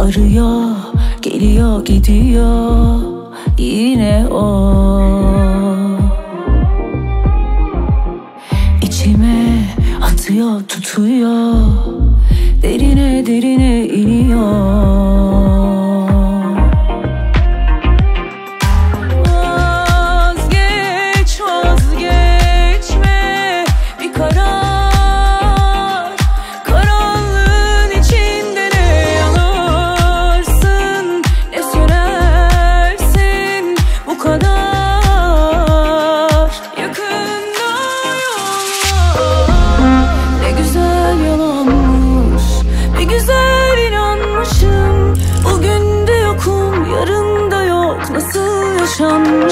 arıyor, geliyor gidiyor yine o. İçime atıyor tutuyor, derine derine iniyor. Vazgeç vazgeçme bir karar, karanlığın içinde ne yanarsın ne sönersin bu kadar yakında yolla. Ne güzel yalanmış, ne güzel inanmışım. Bugün de yokum, yarın da yok, nasıl yaşanmış?